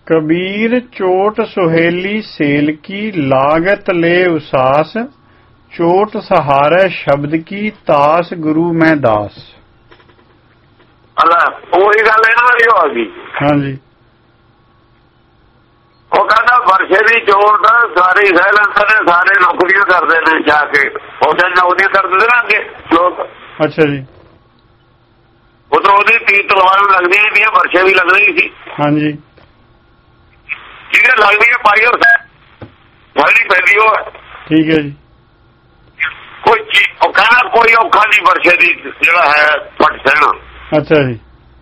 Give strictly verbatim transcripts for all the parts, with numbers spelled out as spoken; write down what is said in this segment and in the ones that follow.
कबीर चोट सुहेली सेल की लागत ले उसास, चोट सहारे शब्द की तास गुरु में दास। ਉਹੀ ਗੱਲ ਇਹਨਾਂ ਦੀ ਹੋ ਗਈ। ਹਾਂਜੀ ਉਹ ਕਹਿੰਦਾ ਵਰਸ਼ੇ ਦੀ ਚੋਟ ਸਾਰੇ ਸਹਿ ਲੈਂਦੇ ਨੇ, ਸਾਰੇ ਨੌਕਰੀਆਂ ਕਰਦੇ ਨੇ ਜਾ ਕੇ, ਉਹਦੇ ਨੌਕਰੀਆਂ ਕਰਦੇ ਨੇ ਅੱਗੇ ਲੋਕ। ਅੱਛਾ ਜੀ। ਉਧਰ ਉਹਦੀ ਤੀਰ ਤਲਵਾਰਾਂ ਲੱਗਦੀਆਂ ਪਈਆਂ, ਵਰਸ਼ੇ ਵੀ ਲੱਗ ਰਹੀ ਸੀ। ਹਾਂਜੀ ਜਿਹਦੇ ਲੱਗਦੀ ਹੈ ਪਾਈ ਔਰ ਸਾਡੀ ਪੈਂਦੀ ਉਹ। ਠੀਕ ਹੈ ਜੀ। ਕੋਈ ਚੀਜ਼ ਉਹ ਕਹਿੰਦਾ ਕੋਈ ਔਖਾ ਨਹੀਂ ਵਰਸ਼ੇ ਦੀ ਜਿਹੜਾ ਹੈ ਪੱਟ ਸਹਿਣਾ। ਅੱਛਾ ਜੀ।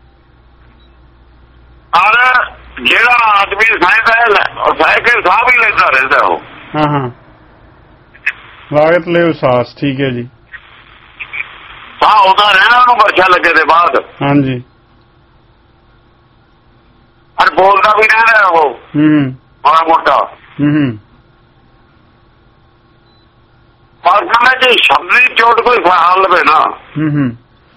ਔਰ ਜਿਹੜਾ ਆਦਮੀ ਸਹਿਦਾ ਸਹਿ ਕੇ ਸਾਹ ਵੀ ਲੈਂਦਾ ਰਹਿੰਦਾ ਉਹ। ਹਾਂ ਹਾਂ ਲਾਗਤ ਲੈ ਉਸਾਸ। ਠੀਕ ਹੈ ਜੀ। ਸਾਹ ਆਉਂਦਾ ਰਹਿਣਾ ਉਹਨੂੰ ਵਰਸ਼ਾ ਲੱਗੇ ਦੇ ਬਾਅਦ। ਹਾਂਜੀ। ਔਰ ਬੋਲਦਾ ਵੀ ਰਹਿੰਦਾ ਉਹ ਹੂੰ ਮਾੜਾ ਮੋਟਾ ਹੂੰ। ਪਰ ਕਹਿੰਦਾ ਜੇ ਸ਼ਬਦ ਦੀ ਚੋਟ ਕੋਈ ਸਾਹ ਲਵੇ ਨਾ ਹੂੰ ਹੂੰ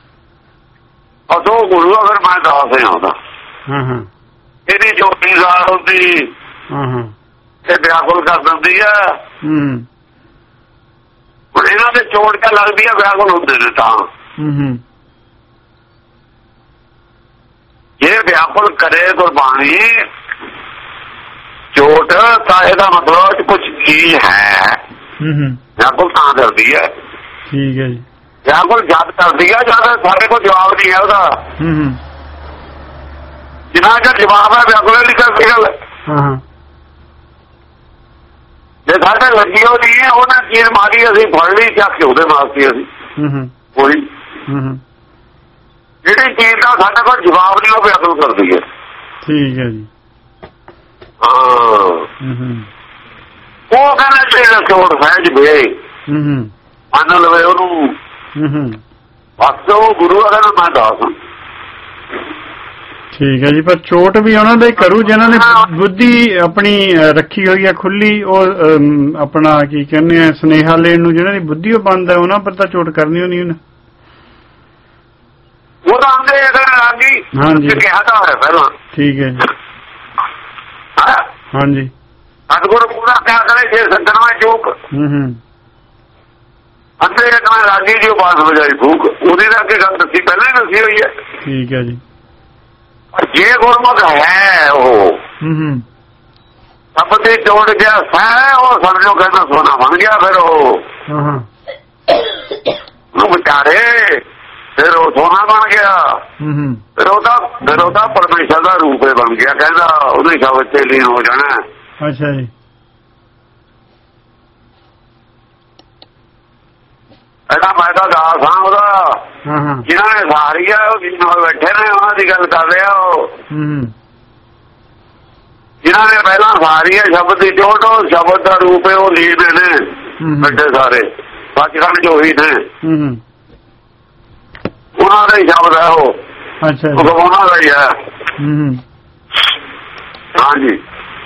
ਉਹ ਗੁਰੂ ਆ, ਫਿਰ ਮੈਂ ਦੱਸ ਆਉਂਦਾ। ਹਾਂ ਹਾਂ ਇਹਦੀ ਚੋਟੀ ਸਾਰ ਹੁੰਦੀ। ਹਾਂ ਹਾਂ ਇਹ ਵਿਆਕੁਲ ਕਰ ਦਿੰਦੀ ਆ। ਹੂੰ ਹੁਣ ਇਹਨਾਂ ਦੇ ਚੋਟ ਤਾਂ ਲੱਗਦੀ ਆ, ਵਿਆਕੁਲ ਹੁੰਦੇ ਨੇ ਤਾਂ। ਹੂੰ ਹੂੰ ਜੇ ਵਿਆਕੁਲ ਕਰੇ ਗੁਰਬਾਣੀ ਚੋਟ ਤਾਂ ਇਹਦਾ ਮਤਲਬ ਕੁਛ ਚੀਜ਼ ਹੈ। ਹੂੰ ਹੂੰ ਵਿਆਕੁਲ ਤਾਂ ਕਰਦੀ ਹੈ। ਠੀਕ ਹੈ ਜੀ। ਵਿਆਕੁਲ ਜਦ ਕਰਦੀ ਆ ਜਦ ਸਾਡੇ ਕੋਲ ਜਵਾਬ ਨਹੀਂ ਹੈ ਉਹਦਾ। ਹੂੰ ਹੂੰ ਜਿੰਨਾ ਚਿਰ ਜਵਾਬ ਹੈ ਵਿਆਕੁਲ ਨਹੀਂ ਕਰਦੀ ਗੱਲ। ਹਾਂ ਜੇ ਸਾਡੇ ਲੱਗੀ ਉਹ ਨਹੀਂ ਹੈ ਉਹਨਾਂ ਚੀਜ਼ ਮਾਰੀ ਅਸੀਂ ਫੜ ਲਈ ਚੱਕ ਕੇ ਉਹਦੇ ਵਾਸਤੇ ਅਸੀਂ। ਹੂੰ ਹੂੰ ਕੋਈ ਹੂੰ ਹੂੰ ਜਿਹੜੀ ਚੀਜ਼ ਦਾ ਸਾਡੇ ਕੋਲ ਜਵਾਬ ਨਹੀਂ ਉਹ ਵਿਆਕੁਲ ਕਰਦੀ ਹੈ। ਠੀਕ ਹੈ ਜੀ। ਹਾਂ ਉਹ ਕਹਿੰਦਾ ਜਿਹੜਾ ਚੋਟ ਸਹਿਜ ਵੇ ਮੰਨ ਲਵੇ ਉਹਨੂੰ। ਬਸ ਉਹ ਗੁਰੂ ਆ ਕਹਿੰਦਾ ਮੈਂ ਦੱਸ। ਠੀਕ ਹੈ ਜੀ। ਪਰ ਚੋਟ ਵੀ ਉਹਨਾਂ ਦਾ ਹੀ ਕਰੂ ਜਿਹਨਾਂ ਨੇ ਬੁੱਧੀ ਆਪਣੀ ਰੱਖੀ ਹੋਈ ਹੈ ਖੁੱਲੀ। ਉਹ ਆਪਣਾ ਕੀ ਕਹਿੰਦੇ ਆ ਸੁਨੇਹਾ ਲੈਣ ਨੂੰ ਜਿਹਨਾਂ ਦੀ ਬੁੱਧੀ ਉਹ ਬੰਦ ਹੈ ਉਹਨਾਂ ਪਰ ਤਾਂ ਚੋਟ ਕਰਨੀ ਹੋਣੀ ਉਹਨੇ। ਉਹ ਤਾਂ ਆਂਦੇ ਆਂਗੀ। ਹਾਂਜੀ ਕਿਹਾ ਤਾਂ ਹੋਇਆ ਪਹਿਲਾਂ। ਠੀਕ ਹੈ ਜੀ। ਹਾਂਜੀ ਸਤਿਗੁਰ ਪੂਰਾ ਕਿਆ ਕਰੇ ਜੇ ਸੰਤਨਵਾ ਚੋਕ। ਹੂੰ ਹੂੰ ਅੰਦਰ ਇੱਕ ਮੈਂ ਰਾਗੀ ਜੀ ਬਾਸ ਵਜਾਈ ਫੂਕ ਉਹਦੀ ਦਾ ਅੱਗੇ ਗੱਲ ਦੱਸੀ ਪਹਿਲਾਂ ਹੀ ਦੱਸੀ ਹੋਈ ਹੈ। ਠੀਕ ਹੈ ਜੀ। ਜੇ ਗੁਰਮੁਖ ਹੈ ਉਹ ਸਭ ਦੀ ਚੋਟ ਗਿਆ ਸਹਿ ਉਹ ਸਮਝੋ ਕਹਿੰਦਾ ਸੋਨਾ ਬਣ ਗਿਆ। ਫਿਰ ਉਹ ਉਹਨੂੰ ਵਿਚਾਰੇ ਫਿਰ ਉਹ ਸੋਨਾ ਬਣ ਗਿਆ। ਫਿਰ ਉਹਦਾ ਫਿਰ ਉਹਦਾ ਪਰਮੇਸ਼ਰ ਦਾ ਰੂਪ ਬਣ ਗਿਆ। ਕਹਿੰਦਾ ਉਹਦੇ ਸ਼ਬਦ ਤੇ ਲੀਨ ਹੋ ਜਾਣਾ। ਅੱਛਾ ਜੀ। ਇਹਦਾ ਮੈਂ ਤਾਂ ਦਾਸ ਹਾਂ ਉਹਦਾ। ਜਿਹਨਾਂ ਨੇ ਸਾਰੀ ਆ ਉਹ ਜਿੰਨਾ ਬੈਠੇ ਨੇ ਉਹਨਾਂ ਦੀ ਗੱਲ ਕਰ ਰਿਹਾ। ਉਹ ਜਿਹਨਾਂ ਨੇ ਪਹਿਲਾਂ ਸਾਰੀ ਆ ਸ਼ਬਦ ਦੀ ਚੋਟ ਉਹ ਸ਼ਬਦ ਦਾ ਰੂਪ ਹੈ ਉਹ ਲੀਨ ਨੇ ਬੈਠੇ ਸਾਰੇ ਸੱਚਖੰਡ ਜੋ ਹੀ ਨੇ ਉਹਨਾਂ ਦਾ ਹੀ ਸ਼ਬਦ ਹੈ ਉਹ। ਅੱਛਾ ਉਹਨਾਂ ਦਾ ਹੀ ਹੈ। ਹਾਂਜੀ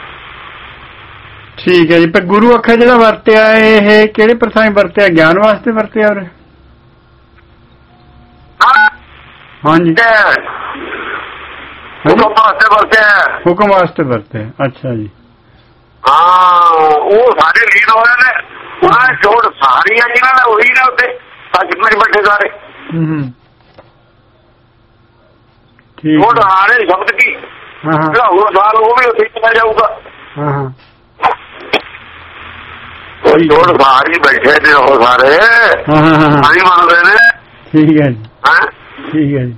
ਠੀਕ ਹੈ ਜੀ। ਪਰ ਗੁਰੂ ਅੱਖਰ ਜਿਹੜਾ ਵਰਤਿਆ ਇਹ ਕਿਹੜੇ ਪ੍ਰਥਾਈ ਵਰਤਿਆ? ਗਿਆਨ ਵਾਸਤੇ ਵਰਤਿਆ ਉਰੇ? ਹਾਂਜੀ ਹੁਕਮ ਵਾਸਤੇ ਵਰਤਿਆ। ਹੁਕਮ ਵਾਸਤੇ ਵਰਤਿਆ। ਅੱਛਾ ਜੀ। ਹਾਂ ਉਹ ਸਾਰੇ ਲੀਨ ਹੋ ਰਹੇ ਨੇ। ਉਹਨਾਂ ਨੇ ਜੋੜ ਸਾਰੀ ਆ ਜਿਹਨਾਂ ਦਾ ਉਹੀ ਨੇ ਉੱਥੇ ਸੱਚਖੰਡ ਬੈਠੇ ਸਾਰੇ। ਜੋੜ ਹਾਰੇ ਸ਼ਬਦ ਕੀ ਜਿਹੜਾ ਹੋਰ ਸਾਲ ਉਹ ਵੀ ਉੱਥੇ ਚਲਾ ਜਾਊਗਾ। ਹਾਂ ਜੋੜ ਸਾਰੇ ਬੈਠੇ ਨੇ ਉਹ ਸਾਰੇ ਨਹੀਂ ਮੰਨਦੇ ਨੇ। ਠੀਕ ਹੈ ਜੀ। ਠੀਕ ਹੈ ਜੀ।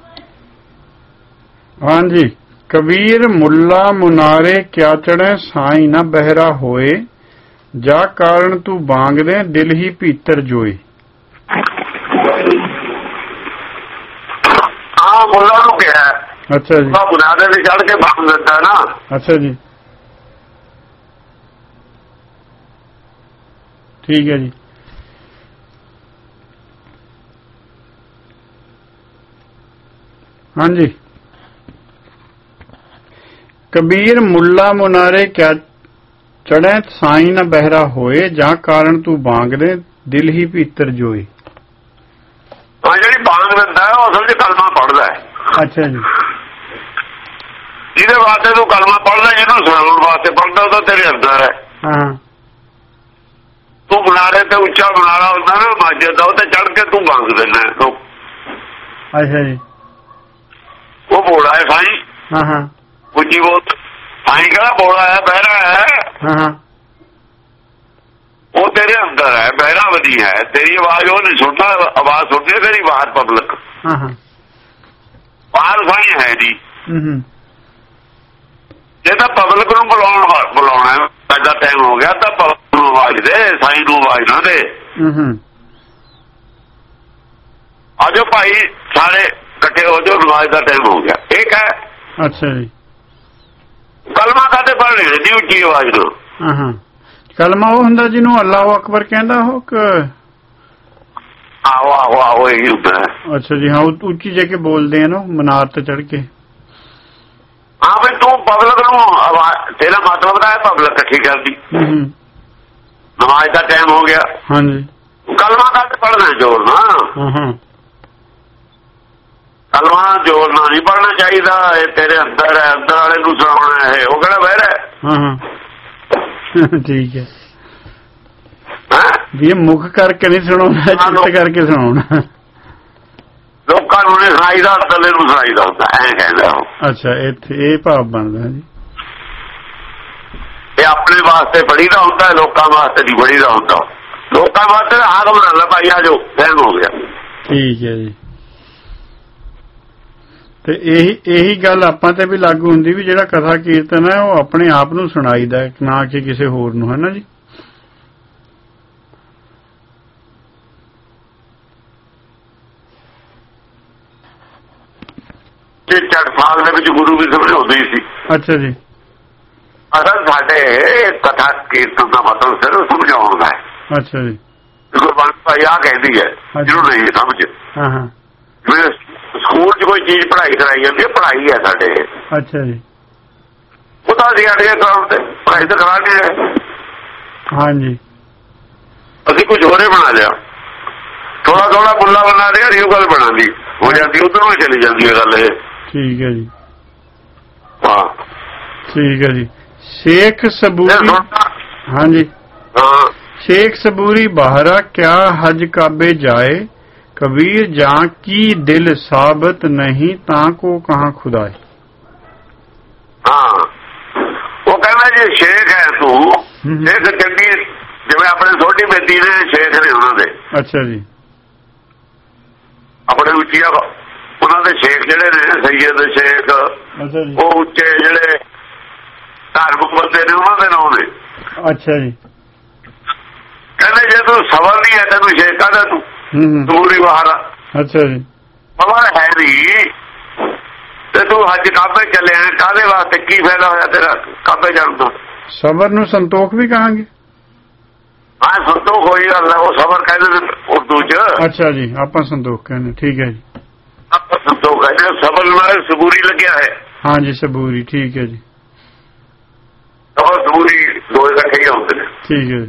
ਹਾਂਜੀ ਕਬੀਰ ਮੁੱਲਾ ਮੁਨਾਰੇ ਕਿਆ ਚੜ੍ਹੇ ਸਾਈ ਨਾ ਬਹਿਰਾ ਹੋਏ, ਜਾ ਕਾਰਨ ਤੂੰ ਬਾਂਗਦੇ ਦਿਲ ਹੀ ਭੀਤਰ ਜੋਏ। ਹਾਂ ਮੁੱਲਾ ਨੂੰ ਕਿਹਾ। ਅੱਛਾ ਜੀ। ਮੁਨਾਰੇ ਤੇ ਚੜ੍ਹ ਕੇ ਬਾਂਗ ਦਿੰਦਾ ਨਾ। ਅੱਛਾ ਜੀ। ਠੀਕ ਹੈ ਜੀ। ਹਾਂਜੀ कबीर मुल्ला मुनारे क्या चढ़े साई न बहरा होए, जा कारण तू बांग दे दिल ही भीतर जोए। जी बांग दिता है असल कलमा पढ़ता है। अच्छा जी। ਜਿਹਦੇ ਵਾਸਤੇ ਤੂੰ ਕਲਮਾ ਪੜ੍ਹਦਾ ਉਹਨੂੰ ਸੁਣਾਉਣ ਵਾਸਤੇ ਪੜਦਾ, ਉਹ ਤਾਂ ਤੇਰੇ ਅੰਦਰ ਹੈ। ਹਾਂ ਤੂੰ ਬਨਾਰੇ ਤੇ ਉੱਚਾ ਬਨਾਲਾ ਹੁੰਦਾ ਨਾ ਮਾਜਦ ਦਾ, ਉਹ ਤੇ ਚੜ ਕੇ ਤੂੰ ਮੰਗ ਦਿੰਦਾ। ਅੱਛਾ ਜੀ, ਉਹ ਬੋਲਾ ਹੈ ਸਾਈਂ। ਹਾਂ ਹਾਂ ਉੱਚੀ ਬੋਲ, ਸਾਈਂ ਕਿਹੜਾ ਬੋਲਾ ਹੈ, ਬਹਿਰਾ ਹੈ। ਹਾਂ ਹਾਂ ਉਹ ਤੇਰੇ ਅੰਦਰ ਹੈ, ਬਹਿਰਾ ਵਧੀ ਹੈ। ਤੇਰੀ ਆਵਾਜ਼ ਉਹ ਨਹੀਂ ਸੁਣਦਾ, ਆਵਾਜ਼ ਸੁਣਦੀ ਤੇਰੀ ਬਾਹਰ ਪਬਲਿਕ। ਹਾਂ ਹਾਂ ਬਾਹਰ ਸਾਈਂ ਹੈ ਜੀ। ਹੂੰ ਜੇ ਤਾਂ ਪਬਲਿਕ ਨੂੰ ਬੁਲਾਉਣਾ ਬੁਲਾਉਣਾ ਐਡਾ ਟਾਈਮ ਹੋ ਗਿਆ ਤਾਂ ਪਬਲਿਕ ਨੂੰ ਆਵਾਜ਼ ਦੇ, ਸਾਈਂ ਨੂੰ ਆਵਾਜ਼ ਨਾ ਦੇ। ਹੂੰ ਆਜੋ ਭਾਈ ਸਾਰੇ ਇਕੱਠੇ ਹੋ ਜਾਓ, ਨਮਾਜ਼ ਦਾ ਟਾਈਮ ਹੋ ਗਿਆ। ਠੀਕ ਹੈ। ਅੱਛਾ ਜੀ, ਕਲਮਾ ਕਾਹਦੇ ਪੜ੍ਹ ਰਹੇ ਜੀ ਉੱਚੀ ਆਵਾਜ਼ ਨੂੰ? ਹਾਂ ਹਾਂ ਕਲਮਾ ਉਹ ਹੁੰਦਾ ਜਿਹਨੂੰ ਅੱਲਾਹੁ ਅਕਬਰ ਕਹਿੰਦਾ ਉਹ ਕਿ ਆਹੋ ਆਹੋ ਆਹੋ ਇਹੀ ਹੁੰਦਾ। ਅੱਛਾ ਜੀ, ਹਾਂ ਉੱਚੀ ਜਾ ਕੇ ਬੋਲਦੇ ਆ ਨਾ ਮਨਾਰ ਤੇ ਚੜ ਕੇ। ਹਾਂ ਵੀ ਤੂੰ ਪਬਲਿਕ ਨੂੰ ਆਵਾਜ਼, ਤੇਰਾ ਮਤਲਬ ਤਾਂ ਹੈ ਪਬਲਿਕ ਇਕੱਠੀ ਕਰਦੀ। ਨਮਾਜ਼ ਦਾ ਟਾਈਮ ਹੋ ਗਿਆ। ਹਾਂਜੀ ਕਲਮਾ ਕਾਹਦੇ ਪੜ੍ਹਨਾ ਜ਼ੋਰ ਨਾਲ? ਹਾਂ ਹਾਂ ਕਲਮਾ ਜ਼ੋਰ ਨਾਲ ਨਹੀਂ ਪੜ੍ਹਨਾ ਚਾਹੀਦਾ। ਇਹ ਤੇਰੇ ਅੰਦਰ ਹੈ, ਅੰਦਰ ਵਾਲੇ ਨੂੰ ਸੁਣਾਉਣਾ ਹੈ। ਉਹ ਕਿਹੜਾ ਬਹਿਰਾ ਹੈ? ਹਾਂ ਹਾਂ ਠੀਕ ਹੈ ਵੀ ਇਹ ਮੁੱਖ ਕਰਕੇ ਨਹੀਂ ਸੁਣਾਉਣਾ, ਚਿੱਤ ਕਰਕੇ ਸੁਣਾਉਣਾ। ਲੋਕਾਂ ਨੂੰ ਨਹੀਂ ਸੁਣਾਈਦਾ, ਅੰਦਰਲੇ ਨੂੰ ਸੁਣਾਈਦਾ ਹੁੰਦਾ, ਐਂ ਕਹਿੰਦਾ ਉਹ। ਅੱਛਾ, ਇੱਥੇ ਇਹ ਭਾਵ ਬਣਦਾ ਜੀ। ਇਹ ਆਪਣੇ ਵਾਸਤੇ ਪੜੀਦਾ ਹੁੰਦਾ, ਲੋਕਾਂ ਵਾਸਤੇ ਨਹੀਂ ਪੜੀਦਾ ਹੁੰਦਾ। ਲੋਕਾਂ ਵਾਸਤੇ ਆਗ ਬਣਾ ਲੈ ਭਾਈ, ਆ ਜੋ ਟਾਈਮ ਹੋ ਗਿਆ। ਠੀਕ ਹੈ ਜੀ। ਤੇ ਇਹੀ ਇਹੀ ਗੱਲ ਆਪਾਂ ਤੇ ਵੀ ਲਾਗੂ ਹੁੰਦੀ ਵੀ ਜਿਹੜਾ ਕਥਾ ਕੀਰਤਨ ਹੈ ਉਹ ਆਪਣੇ ਆਪ ਨੂੰ ਸੁਣਾਈਦਾ, ਨਾ ਕਿ ਕਿਸੇ ਹੋਰ ਨੂੰ, ਹੈ ਨਾ ਜੀ? ਚਾਰ ਸਾਲ ਦੇ ਵਿੱਚ ਗੁਰੂ ਵੀ ਸਮਝਾਉਂਦੇ ਸੀ। ਅੱਛਾ ਜੀ, ਅਸਲ ਸਾਡੇ ਕਥਾ ਕੀਰਤਨ ਦਾ ਮਤਲਬ ਸਿਰਫ ਸਮਝਾਉਣ ਦਾ ਹੈ। ਅੱਛਾ ਜੀ, ਗੁਰਬਾਣੀ ਭਾਈ ਆ ਕਹਿੰਦੀ ਹੈ, ਜਿਹਨੂੰ ਨਹੀਂ ਸਮਝ। ਹਾਂ ਹਾਂ ਸਕੂਲ 'ਚ ਕੋਈ ਚੀਜ਼ ਪੜ੍ਹਾਈ ਕਰਾਈ ਜਾਂਦੀ ਹੈ, ਪੜ੍ਹਾਈ ਹੈ ਸਾਡੇ। ਅੱਛਾ ਜੀ, ਉਹ ਤਾਂ ਅਸੀਂ ਅੜੀਏ ਕਰਾਉਣ ਤੇ ਪੜ੍ਹਾਈ ਤਾਂ ਕਰਾ ਕੇ ਹੈ। ਹਾਂਜੀ ਅਸੀਂ ਕੁਝ ਹੋਰੇ ਬਣਾ ਲਿਆ, ਥੋੜਾ ਥੋੜਾ ਬੁੱਲਾ ਬਣਾ ਲਿਆ, ਨਿਊ ਗੱਲ ਬਣਾ ਲਈ, ਹੋ ਜਾਂਦੀ ਉਧਰੋਂ ਹੀ ਚਲੀ ਜਾਂਦੀ ਹੈ ਗੱਲ ਇਹ। ਠੀਕ ਹੈ ਜੀ, ਹਾਂ ਠੀਕ ਹੈ ਜੀ। ਸ਼ੇਖ ਸਬੂਰੀ, ਹਾਂਜੀ ਹਾਂ, शेख सबूरी बहरा क्या हज काबे जाए, कबीर जां की दिल साबत नहीं ताको कहाँ खुदाए। हाँ वो कहना जी शेख है तू, शेख चंगी जिवें अपने छोटी बेटी ने शेख ने उन्होंने। अच्छा जी, अपने उचिया उन्होंने शेख जिहड़े ने सैयद शेख, वो उच्चे जिहड़े धार्मिक बंदे ने उन्होंने नाम ने। अच्छा जी, कहने जे तू सबर नहीं है तेन शेख कहता तू सबूरी बहारा। अच्छा जी, सबर है नहीं ते तू हज काबे चले काहदे वास्ते, की फायदा होया तेरा काबे जाण दा? सबर नूं संतोख भी कहांगे। हाँ संतोख होई गल है, वो सबर कहते उर्दू च। अच्छा जी, आपां संतोख कहने, ठीक है जी, आपां संतोख कहते, सबर नाल सबूरी लग्या है। हाँ जी सबूरी, ठीक है जी, सबर सबूरी दो इकट्ठे ही होंदे ने। ठीक है जी,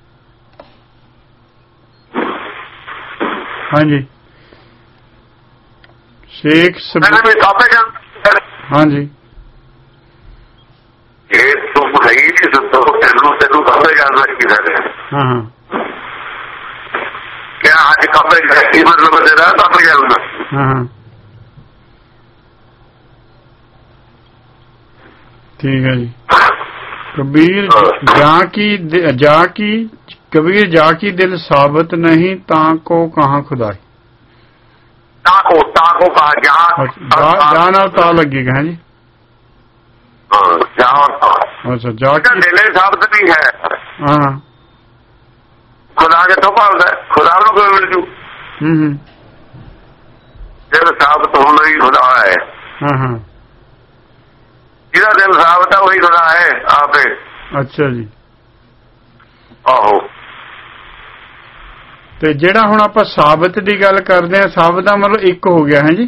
हाँ जी शेख सबूरी, हाँ जी तुम है ही नहीं संतोष, तेनू तेनू काबे जाना की है। हाँ हाँ क्या आज काबे की मतलब तेरा काबे जाना? हाँ हाँ ठीक है जी। कबीर जा की जा की कबीर जा की दिल साबित नहीं ताको कहाँ खुदाई। ताको ताको कहा जा जा, जा ना ता लगेगा है जी। जा अच्छा जा की दिल साबित नहीं है। हाँ खुदा के तो पालदा है, खुदा को कोई मिल जू। हम्म दिल साबित होना ही खुदा है। हाँ हाँ जिहदा दिल साबित है वही खुदा है आपे। अच्छा जी, आहो ਤੇ ਜਿਹੜਾ ਹੁਣ ਆਪਾਂ ਸਾਬਤ ਦੀ ਗੱਲ ਕਰਦੇ ਆ, ਸਾਬਤ ਦਾ ਮਤਲਬ ਇੱਕ ਹੋ ਗਿਆ ਹੈ ਜੀ।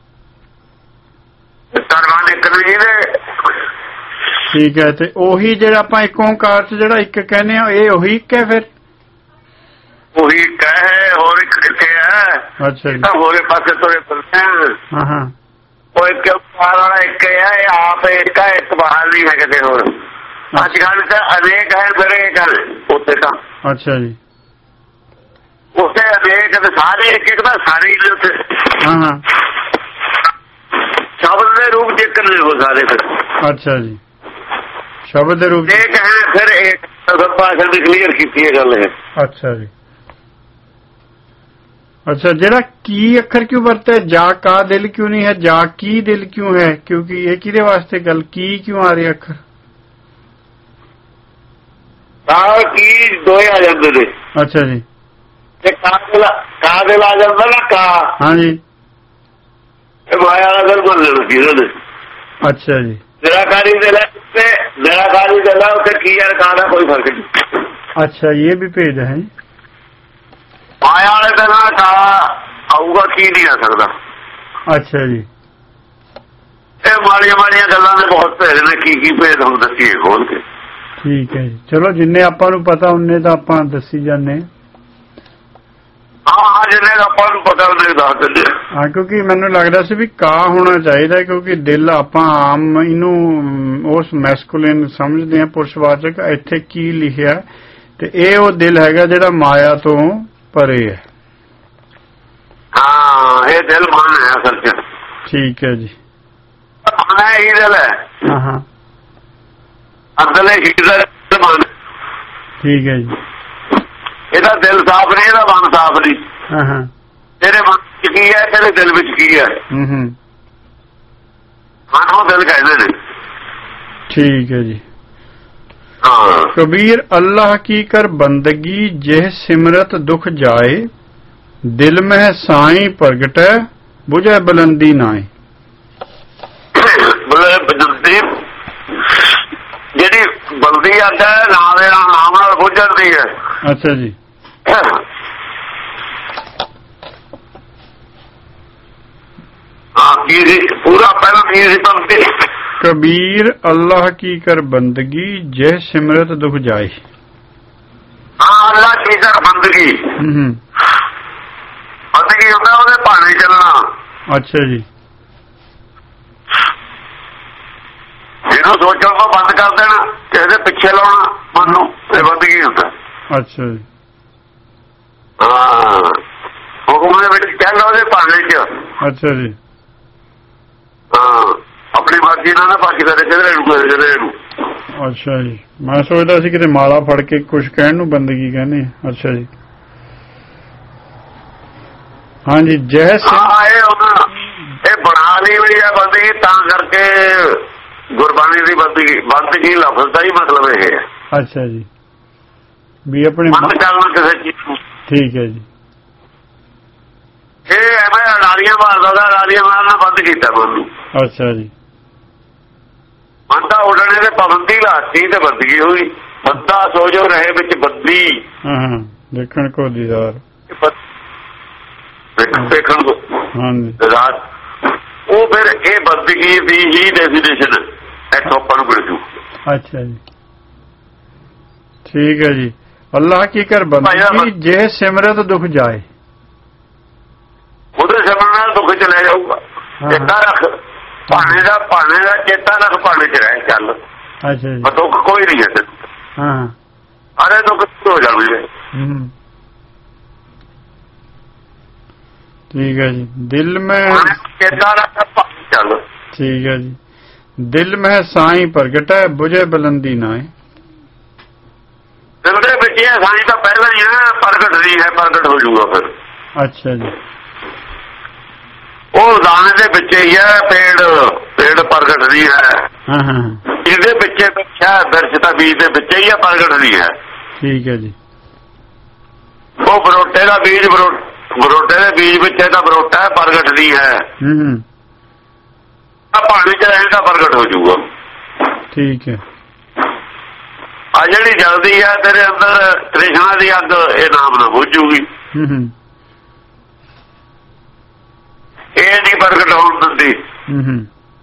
ਠੀਕ ਹੈ, ਤੇ ਉਹੀ ਜਿਹੜਾ ਆਪਾਂ ਇੱਕ ਓਂਕਾਰ ਚ ਜਿਹੜਾ ਇੱਕ ਕਹਿੰਦੇ ਆ, ਇਹ ਉਹੀ ਇੱਕ ਹੈ ਫਿਰ? ਉਹੀ ਇੱਕ ਹੈ, ਹੋਰ ਇੱਕ ਕਿੱਥੇ ਹੈ? ਅੱਛਾ ਜੀ, ਹੋਰੇ ਪਾਸੇ ਤੁਰੇ ਫਿਰਦੇ। ਹਾਂ ਹਾਂ ਉਹ ਇੱਕ ਵਾਲਾ ਇੱਕ ਹੈ, ਆਪ ਇੱਕ ਹੈ, ਇੱਕ ਬਾਹਰ ਨਹੀਂ ਹੈ ਕਿਤੇ ਹੋਰ। ਅੱਜ ਕੱਲ੍ਹ ਤਾਂ ਅਨੇਕ ਹੈ, ਬੜੇ ਗੱਲ ਉੱਥੇ ਤਾਂ। ਅੱਛਾ ਜੀ। ਉੱਥੇ ਅਨੇਕ ਸਾਰੇ ਇੱਕ ਇੱਕ ਤਾਂ ਸਾਰੇ ਹੀ ਉੱਥੇ। ਹਾਂ ਹਾਂ। ਸ਼ਬਦ ਦੇ ਰੂਪ ਜੇਕਰ ਨੇ ਉਹ ਸਾਰੇ ਫਿਰ। ਅੱਛਾ ਜੀ, ਸ਼ਬਦ ਦੇ ਰੂਪ ਇੱਕ ਹੈ ਫਿਰ ਇੱਕ ਭਾਸ਼ਾ ਦੀ ਕਲੀਅਰ ਕੀਤੀ ਹੈ ਗੱਲ ਇਹ। ਅੱਛਾ ਜੀ। ਅੱਛਾ, ਜਿਹੜਾ ਕੀ ਅੱਖਰ ਕਿਉਂ ਵਰਤਾ ਹੈ? ਜਾ ਕਾ ਦਿਲ ਕਿਉਂ ਨਹੀਂ ਹੈ? ਜਾ ਕੀ ਦਿਲ ਕਿਉਂ ਹੈ? ਕਿਉਂਕਿ ਇਹ ਕਿਹਦੇ ਵਾਸਤੇ ਗੱਲ ਕੀ ਕਿਉਂ ਆ ਰਹੀ ਅੱਖਰ? ਕਾ ਕੀ ਦੋਏ ਆ ਜਾਂਦੇ ਨੇ। ਅੱਛਾ ਜੀ। ਤੇ ਕਾ ਦਿਲ ਆ ਜਾਂਦਾ ਨਾ ਕਾ। ਹਾਂਜੀ। ਇਹ ਮਾਇਆ ਵਾਲਾ ਦਿਲ ਬਣ ਲੈਣਾ ਸੀ ਇਹਨਾਂ ਨੇ। ਅੱਛਾ ਜੀ। ਨਿਰਾਕਾਰੀ ਦਿਲ ਹੈ ਤੇ ਨਿਰਾਕਾਰੀ ਦਿਲ ਹੈ ਉੱਥੇ ਕੀ ਹੈ ਕਾ ਦਾ ਕੋਈ ਫਰਕ ਨਹੀਂ। ਅੱਛਾ, ਇਹ ਵੀ ਭੇਦ ਹੈ। ਮਾਇਆ ਵਾਲੇ ਦਿਲ ਨਾਲ ਕਾ ਆਊਗਾ ਕੀ ਨਹੀਂ ਆ ਸਕਦਾ। ਅੱਛਾ ਜੀ। ਇਹ ਮਾੜੀਆਂ ਮਾੜੀਆਂ ਗੱਲਾਂ ਦੇ ਬਹੁਤ ਭੇਦ ਨੇ, ਕੀ ਕੀ ਭੇਦ ਹੁਣ ਦੱਸੀਏ ਖੋਲ ਕੇ। ਠੀਕ ਹੈ ਜੀ, ਚਲੋ ਜਿੰਨੇ ਆਪਾਂ ਨੂੰ ਪਤਾ ਉਹਨੇ ਤਾਂ ਆਪਾਂ ਦੱਸੀ ਜਾਂਦੇ। ਹਾਂ ਜਿੰਨੇ ਆਪਾਂ ਨੂੰ ਪਤਾ ਉਹਨੇ ਦੱਸ ਦਿੰਦੇ। ਹਾਂ, ਕਿਉਂਕਿ ਮੈਨੂੰ ਲੱਗਦਾ ਸੀ ਵੀ ਕਾ ਹੋਣਾ ਚਾਹੀਦਾ, ਕਿਉਂਕਿ ਦਿਲ ਆਪਾਂ ਆਮ ਇਹਨੂੰ ਉਸ ਮੈਸਕੂਲਿਨ ਸਮਝਦੇ ਹਾਂ, ਪੁਰਸ਼ਵਾਚਕ। ਇੱਥੇ ਕੀ ਲਿਖਿਆ ਤੇ ਇਹ ਉਹ ਦਿਲ ਹੈਗਾ ਜਿਹੜਾ ਮਾਇਆ ਤੋਂ ਪਰੇ ਹੈ। ਹਾਂ, ਇਹ ਦਿਲ ਮਨ ਹੈ ਅਸਲ ਚ। ਠੀਕ ਹੈ ਜੀ। ਮਨ ਹੈ ਇਹ ਦਿਲ ਹੈ। ਹਾਂ ਹਾਂ। ਅਸਲ ਮਨ। ਠੀਕ ਹੈ ਜੀ। ਇਹਦਾ ਦਿਲ ਸਾਫ਼ ਨਹੀਂ, ਇਹਦਾ ਮਨ ਸਾਫ਼ ਨਹੀਂ। ਹਾਂ ਹਾਂ। ਤੇਰੇ ਮਨ ਚ ਕੀ ਹੈ, ਤੇਰੇ ਦਿਲ ਵਿੱਚ ਕੀ ਹੈ? ਹੂੰ ਹੂੰ। ਮਨ ਉਹ ਦਿਲ ਕਹਿੰਦੇ ਨੇ। ਠੀਕ ਹੈ ਜੀ। ਹਾਂ। ਕਬੀਰ ਅੱਲਾਹ ਕੀ ਕਰ ਬੰਦਗੀ ਜਿਹ ਸਿਮਰਤ ਦੁਖ ਜਾਏ, ਦਿਲ ਮਹਿ ਸਾਈ ਪ੍ਰਗਟੈ ਬੁਝੈ ਬੁਲੰਦੀ ਨਾਏ। ਜਿਹੜੀ ਬਲਦੀ ਆਂਦਾ ਨਾਮ ਦੇ ਨਾਲ ਨਾਮ ਨਾਲ ਬੁਝਦੀ ਹੈ। ਅੱਛਾ ਜੀ। ਹਾਂ, ਕੀ ਪੂਰਾ ਪਹਿਲਾਂ ਕੀ ਸੀ ਬੰਦੇ। ਕਬੀਰ ਅੱਲਾਹ ਕੀ ਕਰ ਬੰਦਗੀ ਜਿਹ ਸਿਮਰਤ ਦੁਖ ਜਾਏ। ਹਾਂ, ਅੱਲਾਹ ਕੀ ਕਰ ਬੰਦਗੀ। ਹੂੰ। ਬੰਦਗੀ ਹੁੰਦਾ ਉਹਦੇ ਭਾਣੇ ਚੱਲਣਾ। ਅੱਛਾ ਜੀ। ਇਹਨੂੰ ਸੋਚਣ ਤੋਂ ਬੰਦ ਕਰ ਦੇਣਾ, ਇਹਦੇ ਪਿੱਛੇ ਲਾਉਣਾ ਮਨ ਨੂੰ, ਇਹ ਬੰਦਗੀ ਹੁੰਦਾ। ਅੱਛਾ ਜੀ। ਹਾਂ, ਹੁਕਮ ਦੇ ਵਿੱਚ ਚੱਲ ਉਹਦੇ ਭਾਣੇ ਚ। ਅੱਛਾ ਜੀ। ਹਾਂ, ਆਪਣੀ ਮਰਜ਼ੀ ਨਾਲ ਨਾ ਭੱਜ ਕਰੇ ਕਿਧਰੇ ਨੂੰ ਕਿਧਰੇ ਨੂੰ। ਅੱਛਾ ਜੀ, ਮੈਂ ਸੋਚਦਾ ਸੀ ਕਿਤੇ ਮਾਲਾ ਫੜ ਕੇ ਕੁਛ ਕਹਿਣ ਨੂੰ ਬੰਦਗੀ ਕਹਿੰਦੇ। ਅੱਛਾ ਜੀ। ਹਾਂਜੀ। ਜੈ ਹਾਂ, ਇਹ ਬਣਾ ਲਈ ਹੋਈ ਹੈ ਬੰਦਗੀ, ਤਾਂ ਕਰਕੇ ਗੁਰਬਾਣੀ ਦੀ ਬੰਦਗੀ। ਬੰਦਗੀ ਲਫ਼ਜ਼ ਦਾ ਹੀ ਮਤਲਬ ਇਹ ਹੈ। ਅੱਛਾ ਜੀ, ਵੀ ਆਪਣੇ ਮਨ ਚੱਲਣਾ ਕਿਸੇ ਚੀਜ਼ ਨੂੰ। ਠੀਕ ਹੈ ਜੀ। ਇਹ ਐਵੇਂ ਅਡਾਰੀਆਂ ਮਾਰਦਾ ਦਾ, ਅਡਾਰੀਆਂ ਮਾਰਨਾ ਬੰਦ ਕੀਤਾ ਮਨ ਨੂੰ। ਅੱਛਾ ਜੀ। ਮਨ ਤਾਂ ਉੱਡਣੇ ਦੇ ਪਾਬੰਦੀ ਲਾਤੀ ਤੇ ਬੰਦਗੀ ਹੋਈ। ਬੰਦਾ ਸੋਚੋ ਰਹੇ ਵਿੱਚ ਬੰਦੀ। ਹਾਂ ਹਾਂ। ਦੇਖਣ ਕੋ ਦੀਦਾਰ। ਦੇਖਣ ਕੋ। ਹਾਂਜੀ। ਉਹ ਫਿਰ ਇਹ ਬੰਦਗੀ ਦੀ ਹੀ ਡੈਫੀਨੇਸ਼ਨ ਇੱਥੋਂ ਆਪਾਂ ਨੂੰ ਮਿਲ ਜੂ। ਅੱਛਾ ਜੀ। ਠੀਕ ਹੈ ਜੀ। ਅੱਲਾਹ ਕੀ ਕਰ ਬੰਦਗੀ ਜੇ ਸਿਮਰਤ ਦੁੱਖ ਜਾਏ। ਉਹਦੇ ਸਿਮਰਨ ਨਾਲ ਦੁੱਖ ਚਲੇ ਜਾਊਗਾ। ਚੇਤਾ ਰੱਖ ਭਾਣੇ ਦਾ, ਭਾਣੇ ਦਾ ਚੇਤਾ ਰੱਖ, ਭਾਣੇ ਚ ਰਹਿ ਚੱਲ। ਅੱਛਾ ਜੀ। ਦੁੱਖ ਕੋਈ ਨਹੀਂ ਹੈ। ਹਾਂ। ਅਰੇ ਦੁੱਖ ਹੋ ਜਾਣਗੇ। ਹੂੰ। ਠੀਕ ਹੈ ਜੀ। ਦਿਲ ਮੈਂ ਚੇਤਾ ਰੱਖ ਚੱਲ। ਠੀਕ ਹੈ ਜੀ। ਦਿਲ ਮੈਂ ਸਾਈ ਪ੍ਰਗਟੈ ਬੁਝੇ ਬੁਲੰਦੀ ਨਾਏ। ਦਿਲ ਦੇ ਵਿੱਚ ਇਹ ਸਾਈ ਤਾਂ ਪਹਿਲਾਂ ਹੀ ਹੈ, ਪ੍ਰਗਟ ਨਹੀਂ ਹੈ, ਪ੍ਰਗਟ ਹੋ ਜਾਊਗਾ ਫਿਰ। ਅੱਛਾ ਜੀ। ਉਹ ਦਾਣੇ ਦੇ ਵਿੱਚ ਹੀ ਹੈ, ਪੇੜ ਪੇੜ ਪ੍ਰਗਟ ਨਹੀਂ ਹੈ। ਹਾਂ ਹਾਂ। ਇਹਦੇ ਪਿੱਛੇ ਪਿੱਛਾ ਦਰਜ ਤਾਂ ਬੀਜ ਦੇ ਵਿੱਚ ਹੀ ਹੈ, ਪ੍ਰਗਟ ਨਹੀਂ ਹੈ। ਠੀਕ ਹੈ ਜੀ। ਉਹ ਬਰੋਟੇ ਦਾ ਬੀਜ, ਬਰੋਟੇ ਦੇ ਬੀਜ ਵਿੱਚ ਇਹਦਾ ਬਰੋਟਾ ਹੈ, ਪ੍ਰਗਟ ਨਹੀਂ ਹੈ। ਹੂੰ ਹੂੰ। ਪਾਣੀ ਚ ਰਹੇਗਾ ਪ੍ਰਗਟ ਹੋ ਜਾਊਗਾ। ਠੀਕ ਹੈ। ਆ ਜਿਹੜੀ ਜਲਦੀ ਹੈ ਤੇਰੇ ਅੰਦਰ ਤ੍ਰਿਸ਼ਨਾ ਦੀ ਅੱਗ, ਇਹ ਨਾਮ ਨਾ ਬੁਝੂਗੀ। ਹੂੰ ਹੂੰ। ਇਹ ਨਹੀਂ ਪ੍ਰਗਟ ਹੋਣ ਦਿੰਦੀ। ਹੂੰ ਹੂੰ।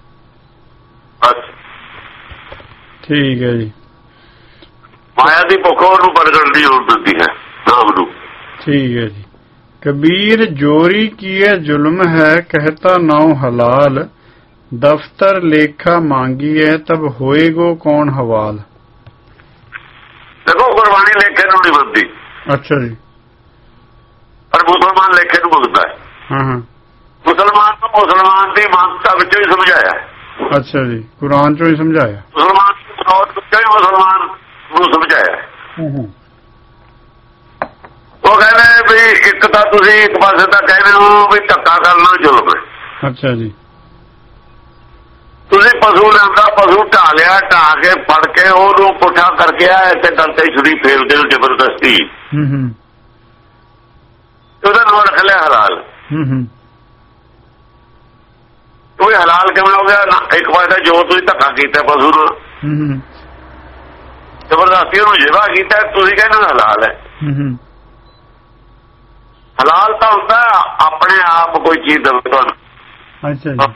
ਠੀਕ ਹੈ ਜੀ। ਮਾਇਆ ਦੀ ਭੁੱਖ ਉਹਨੂੰ ਪ੍ਰਗਟ ਨਹੀਂ ਹੋਣ ਦਿੰਦੀ ਹੈ, ਨਾਮ ਨੂੰ। ਠੀਕ ਹੈ ਜੀ। ਕਬੀਰ ਜੋਰੀ ਕੀਏ ਜ਼ੁਲਮ ਹੈ, ਕਹਿਤਾ ਨਾਉ ਹਲਾਲ, दफ्तर लेखा मांगी है तब होएगो कौन हवाल। देखो गुरबाणी लेखे नूं नहीं मंनदी। अच्छा जी। पर मुसलमान लेखे नूं मंनदा है। हाँ हाँ। मुसलमान को मुसलमान की मानता विचों ही समझाया। अच्छा जी, कुरान चो ही समझाया। मुसलमान की मौत विचों ही मुसलमान नूं समझाया। वो कहने भी एक तो तुसीं एक पासे तां कहने हो भी धक्का करना जुल्म है। अच्छा जी। तुसीं पशु लिआंदा, पशु ढा लिया, ढा के फड़ के ਉਹਨੂੰ ਪੁੱਠਾ करके आए ते गल ते छुरी फेरदे हो जबरदस्ती। ਉਹਦਾ ਨਾਮ ਰੱਖ ਲਿਆ हलाल। कोई हलाल किवें हो गया? एक पासे जो तुसीं धक्का कीता पशु ਨੂੰ, जबरदस्ती ਉਹਨੂੰ ਜ਼ਿਬਾ ਕੀਤਾ, तुसीं कहने हलाल है। हलाल तो होंदा अपने आप कोई चीज दवे तुहानूं। अच्छा जी।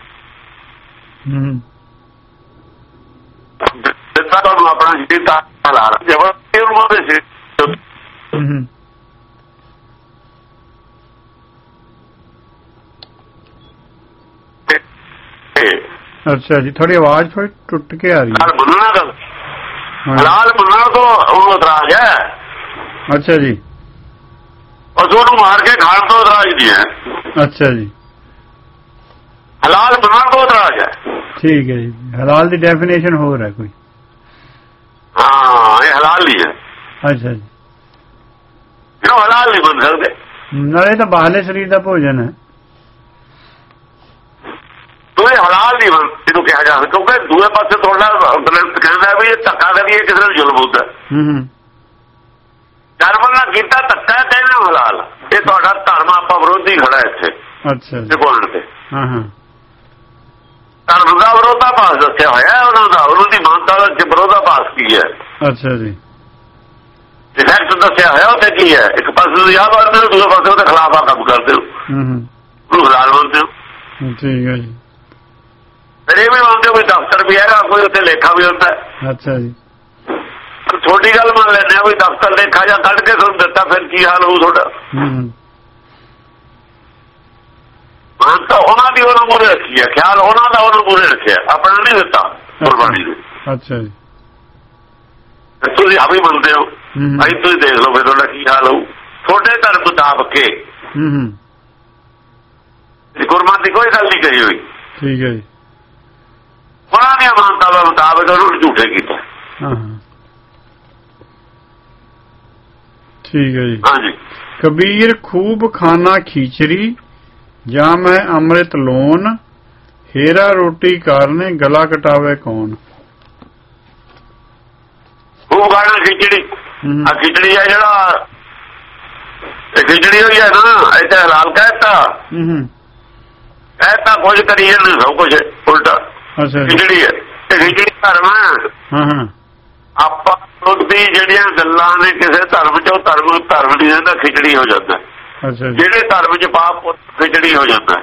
दिता तुहानूं अपना शरीर दा हलाल, जबरदस्ती ਉਹਨੂੰ ਉਹਦੇ शरीर। अच्छा जी, थोड़ी आवाज थोड़ी टुट के आ रही है। मनना गल हलाल मनना तो ਉਹਨੂੰ ਇਤਰਾਜ਼ है। अच्छा जी। पशु ਨੂੰ मार के खाण तो इतराज नहीं है। अच्छा जी। हलाल बनने को इतराज है। ठीक है जी। हलाल की डेफिनेशन हो रहा है कोई? हाँ, ये हलाल नहीं है। अच्छा जी। क्यों हलाल नहीं बन सकते? नाले तो बाहले शरीर का भोजन है। तो ये हलाल नहीं बन जिन्हों कहा जा सकता, क्योंकि दूसरे पासे थोड़ा कहना है भी ये धक्का करिए किसी ने जुल्म होता है। धर्म ना किया धक्का कहना हलाल, ये थोड़ा धर्म आपका विरोधी खड़ा है इत्थे। अच्छा जी। बोलने से हाँ हाँ। धर्म का विरोधाभास दसिया होया उन्होंने, उन्होंने मानता विरोधाभास की है। अच्छा जी। डिफेक्ट दसिया होया उत्थे की है, एक पासे यह मानते हो, दूसरे पासे उसके खिलाफ आ काम करते हो, उन्होंने हलाल मानते हो। ठीक है जी। फिर ये भी मानते हो कोई दफ्तर भी है, कोई उत्थे लेखा भी होता है। अच्छा जी। छोटी गल मान लेने कोई दफ्तर लेखा या कढ़ के तुम दिता, फिर की हाल हो थोड़ा? मानता उन्होंने उन्होंने मूरे रखी है, ख्याल उन्होंने उन्होंने मूरे रखे, अपना नहीं दिता कुर्बानी ने। अच्छा जी। तुम आप ही मनते हो, भाई तुम देख लो फिर थोड़ा की हाल हो थोड़े धर्म मुताबक के। गुरमत की कोई गल नहीं कही हुई। ठीक है जी। उन्होंने मानता मुताबिक उन्होंने झूठे किया। ठीक है जी। हाँ जी। कबीर खूब खाना खींचरी, जा मैं अमृत लोन, हेरा रोटी कारने गला कटावे कौन। खूब खाना खिचड़ी, खिचड़ी है जरा खिचड़ी हुई है ना, ऐसे हलाल कहता कहता कुछ करिए नहीं, सब कुछ उल्टा। अच्छा। खिचड़ी है, खिचड़ी धर्म है। ਆਪਾਂ ਦੀ ਜਿਹੜੀਆਂ ਗੱਲਾਂ ਨੇ ਕਿਸੇ ਧਰਮ ਚੋਂ ਧਰਮ ਧਰਮ ਨਹੀਂ ਰਹਿੰਦਾ, ਖਿਚੜੀ ਹੋ ਜਾਂਦਾ। ਅੱਛਾ। ਜਿਹੜੇ ਧਰਮ ਚ ਪਾਪ ਖਿਚੜੀ ਹੋ ਜਾਂਦਾ।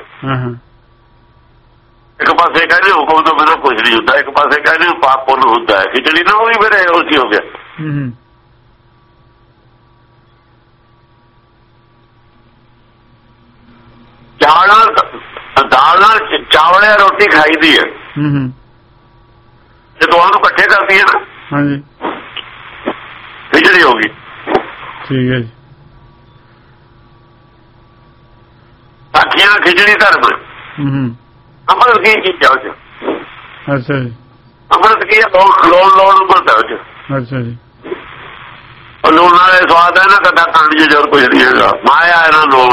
ਇੱਕ ਪਾਸੇ ਕਹਿੰਦੇ ਹੁਕਮ ਤੋਂ ਬਿਨਾਂ ਕੁਝ ਨਹੀਂ ਹੁੰਦਾ, ਇੱਕ ਪਾਸੇ ਕਹਿੰਦੇ ਪਾਪ ਪੁੰਨ ਹੁੰਦਾ ਹੈ, ਖਿਚੜੀ ਨਾ ਹੋਈ ਫਿਰ ਉਹ ਕੀ ਹੋ ਗਿਆ। ਦਾਲ ਨਾਲ ਦਾਲ ਨਾਲ ਚਾਵਲ ਜਾਂ ਰੋਟੀ ਖਾਈ ਦੀ ਹੈ, ਜੇ ਦੋਹਾਂ ਨੂੰ ਇਕੱਠੇ ਕਰਦੀ ਹੈ ਨਾ। हाँ जी। खिचड़ी होगी। ठीक है जी। बाकियां खिचड़ी धर्म। अमृत की चीज है। अच्छा जी। अमृत की लोन लोन लोन अमृत है। अच्छा जी। और लोन वाले स्वाद है ना, कदा खाने की जरूरत कुछ नहीं है। माया है ना लोन।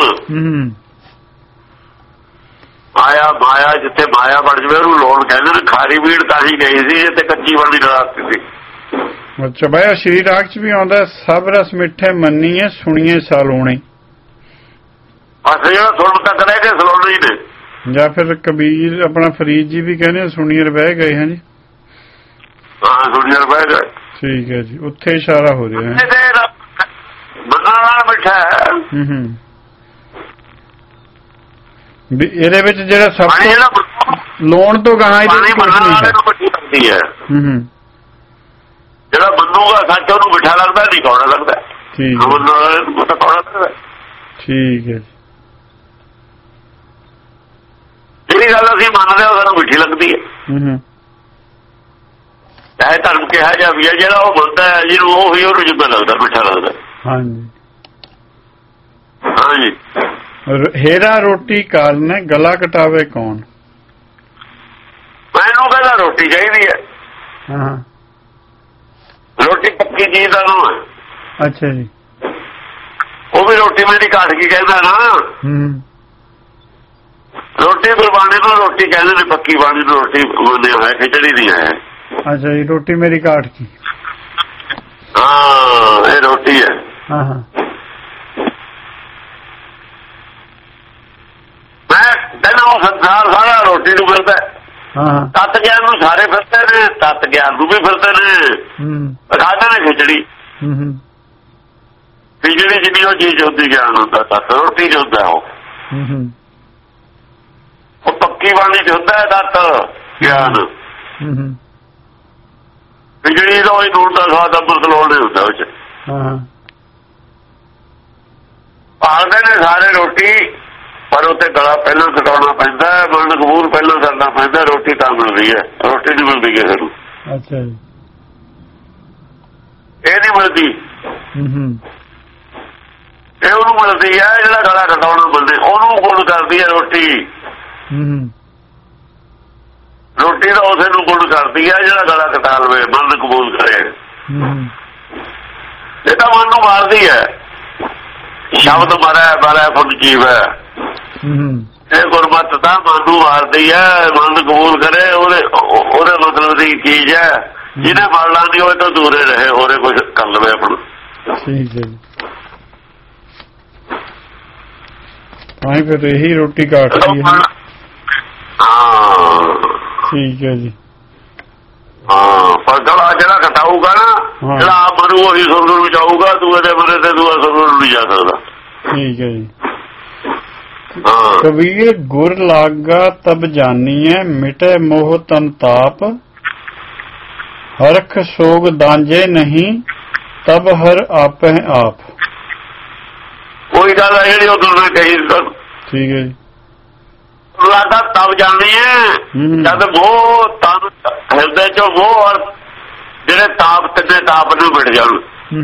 माया माया जिथे माया बन जाए ਉਹਨੂੰ ਲੋਨ ਕਹਿੰਦੇ ਨੇ। ਖਾਰੀ ਵੀੜ ਤਾਂ ਹੀ ਗਈ ਸੀ ਜਿੱਥੇ ਕੱਚੀ ਬਣੀ ਡਰਾਤੀ ਸੀ। ਅੱਛਾ ਭਾਈ, ਸ਼੍ਰੀ ਰਾਗ ਚ ਵੀ ਆਉਂਦਾ ਸਭ ਰਸ ਮਿੱਠੇ ਮੰਨੀਏ ਸੁਣੀਏ ਸਲੋਣੇ। ਬਸ ਜਿਹੜਾ ਸੁਣ ਤੱਕ ਰਹਿ ਕੇ ਸਲੋਣੇ ਹੀ ਨੇ। ਜਾਂ ਫਿਰ ਕਬੀਰ ਆਪਣਾ ਫਰੀਦ ਜੀ ਵੀ ਕਹਿੰਦੇ ਸੁਣੀਏ ਬਹਿ ਗਏ। ਹਾਂ ਜੀ। ਹਾਂ, ਸੁਣੀਏ ਬਹਿ ਗਏ। ਠੀਕ ਹੈ ਜੀ, ਉੱਥੇ ਇਸ਼ਾਰਾ ਹੋ ਰਿਹਾ ਹੈ। ਮੰਨਣ ਨਾਲ ਮਿੱਠਾ ਹੈ। ਹੂੰ ਹੂੰ। ਇਹਦੇ ਵਿੱਚ ਜਿਹੜਾ ਸਭ ਤੋਂ ਲੋਨ ਤੋਂ ਗਾਹਾਂ ਜਿਹੜਾ ਮੰਨੂਗਾ ਸੱਚ ਉਹਨੂੰ ਮਿੱਠਾ ਲੱਗਦਾ, ਨਹੀਂ ਕੌੜਾ ਲੱਗਦਾ। ਠੀਕ ਠੀਕ ਹੈ। ਜਿਹੜੀ ਗੱਲ ਅਸੀਂ ਮੰਨਦੇ ਹਾਂ ਸਾਨੂੰ ਮਿੱਠੀ ਲੱਗਦੀ ਹੈ। ਚਾਹੇ ਧਰਮ ਕਿਹਾ ਜਾ ਵੀ ਹੈ, ਜਿਹੜਾ ਉਹ ਮੰਨਦਾ ਹੈ ਜਿਹਨੂੰ ਉਹ ਹੀ ਉਹਨੂੰ ਜਿੱਦਾਂ ਲੱਗਦਾ ਮਿੱਠਾ ਲੱਗਦਾ। ਹਾਂਜੀ ਹਾਂਜੀ। ਹੇਰਾ ਰੋਟੀ ਕਾਰਨ ਗਲਾ ਕਟਾਵੇ ਕੌਣ? ਮੈਨੂੰ ਕਹਿੰਦਾ ਰੋਟੀ ਚਾਹੀਦੀ ਹੈ। ਹਾਂ ਰੋਟੀ ਪੱਕੀ ਚੀਜ਼ ਦਾ ਨਾਮ ਹੈ। ਅੱਛਾ ਜੀ। ਉਹ ਵੀ ਰੋਟੀ ਮੇਰੀ ਘਾਟ ਕੀ ਕਹਿੰਦਾ ਨਾ। ਹੂੰ ਰੋਟੀ ਗੁਰਬਾਣੀ ਨੂੰ ਰੋਟੀ ਕਹਿੰਦੇ ਨੇ, ਪੱਕੀ ਬਾਣੀ ਨੂੰ ਰੋਟੀ ਮੰਨਿਆ ਹੋਇਆ, ਖਿਚੜੀ ਨਹੀਂ ਹੈ। ਅੱਛਾ ਜੀ। ਰੋਟੀ ਮੇਰੀ ਘਾਟ ਕੀ? ਹਾਂ ਇਹ ਰੋਟੀ ਹੈ। ਹਾਂ ਹਾਂ। ਮੈਂ ਕਹਿੰਦਾ ਉਹ ਸੰਸਾਰ ਸਾਰਾ ਰੋਟੀ ਨੂੰ ਫਿਰਦਾ। ਹਾਂ ਤਤ ਗਿਆਨ ਨੂੰ ਸਾਰੇ ਫਿਰਦੇ ਨੇ, ਤਤ ਗਿਆਨ ਨੂੰ ਵੀ ਫਿਰਦੇ ਨੇ। ਹੂੰ ਖਾਦੇ ਨੇ ਖਿਚੜੀ। ਹੂੰ ਹੂੰ। ਖਿਚੜੀ ਜਿੰਨੀ ਉਹ ਚੀਜ਼ ਹੁੰਦੀ ਗਿਆਨ ਹੁੰਦਾ, ਤਤ ਰੋਟੀ ਚ ਹੁੰਦਾ ਉਹ। ਹੂੰ ਹੂੰ। ਉਹ ਪੱਕੀ ਬਾਣੀ ਚ ਹੁੰਦਾ ਹੈ ਤਤ ਗਿਆਨ। ਹੂੰ ਹੂੰ। ਖਿਚੜੀ ਦਾ ਉਹੀ ਨੂਣ ਦਾ ਸਵਾਦ ਅੰਮ੍ਰਿਤ ਲੋੜ ਨਹੀਂ ਹੁੰਦਾ ਉਹ ਚ। ਹਾਂ ਭਾਲਦੇ ਨੇ ਸਾਰੇ ਰੋਟੀ, ਪਰ ਉੱਤੇ ਗਲਾ ਪਹਿਲਾਂ ਕਟਾਉਣਾ ਪੈਂਦਾ, ਮਨ ਕਬੂਲ ਪਹਿਲਾਂ ਕਰਨਾ ਪੈਂਦਾ। ਰੋਟੀ ਤਾਂ ਮਿਲਦੀ ਹੈ, ਰੋਟੀ ਨਹੀਂ ਮਿਲਦੀ ਕਿਸੇ ਨੂੰ। ਅੱਛਾ ਜੀ। ਇਹ ਨਹੀਂ ਮਿਲਦੀ, ਹੂੰ ਹੂੰ। ਇਹ ਉਹਨੂੰ ਮਿਲਦੀ ਹੈ ਜਿਹੜਾ ਗਲਾ ਕਟਾਉਣਾ ਮਿਲਦੇ, ਉਹਨੂੰ ਗੁਣ ਕਰਦੀ ਹੈ ਰੋਟੀ। ਹੂੰ ਹੂੰ। ਰੋਟੀ ਤਾਂ ਉਸੇ ਨੂੰ ਗੁਣ ਕਰਦੀ ਹੈ ਜਿਹੜਾ ਗਲਾ ਕਟਾ ਲਵੇ, ਮਨ ਕਬੂਲ ਕਰੇ। ਹੂੰ ਹੂੰ। ਇਹ ਤਾਂ ਮਨ ਨੂੰ ਮਾਰਦੀ ਹੈ। ਸ਼ਬਦ ਮਾਰਿਆ ਮਾਰਿਆ ਖੁਦ ਜੀਵ ਹੈ। ਇਹ ਗੁਰਮਤ ਤਾਂ ਮਨ ਨੂੰ ਮਾਰਦੀ ਹੈ, ਮਨ ਕਬੂਲ ਕਰੇ ਉਹਦੇ ਉਹਦੇ ਮਤਲਬ ਦੀ ਚੀਜ਼ ਹੈ। ਜਿਹਨੇ ਮਨ ਲਾਂਦੀ ਹੋਵੇ ਤਾਂ ਦੂਰੇ ਰਹੇ, ਹੋਰੇ ਕੁਝ ਕਰ ਲਵੇ ਆਪਣਾ। ਠੀਕ ਹੈ ਜੀ। ਹਾਂ ਫਿਰ ਇਹੀ ਰੋਟੀ ਕਾਟਦੀ ਹੈ। ਹਾਂ ਠੀਕ ਹੈ ਜੀ। ਹਾਂ ਪਰ ਗਲਾ ਜਿਹੜਾ ਕਟਾਊਗਾ ਨਾ, ਜਿਹੜਾ ਆਪ ਮਰੂ ਉਹੀ ਸੁਰਗ ਨੂੰ ਜਾਊਗਾ, ਦੂਏ ਦੇ ਮਰੇ ਤੇ ਦੂਆ ਸੁਰਗ ਨੂੰ ਨਹੀਂ ਜਾ ਸਕਦਾ। ਠੀਕ ਹੈ ਜੀ। ਕਬੀਰ ਗੁਰ ਲਾਗਾ ਤਬ ਜਾਨੀਐ, ਮਿਟੇ ਮੋਹ ਤਨ ਤਾਪ, ਹਰਖ ਸੋਗ ਦਾਂਜੇ ਨਹੀਂ, ਤਬ ਹਰ ਆਪੇ ਆਪ। ਕੋਈ ਗੱਲ ਹੈ ਜਿਹੜੀ ਉਹ ਦੁਨੀਆ ਕਹੀ। ਠੀਕ ਹੈ ਜੀ। ਲਾਗਾ ਤਬ ਜਾਨੀਐ, ਜਦ ਮੋਹ ਤਨ ਹਿਰਦੇ ਚੋਂ ਮੋਹ ਔਰ ਜਿਹੜੇ ਤਾਪ ਤਿੰਨੇ ਤਾਪ ਨੂੰ ਮਿਟ ਜਾਣ।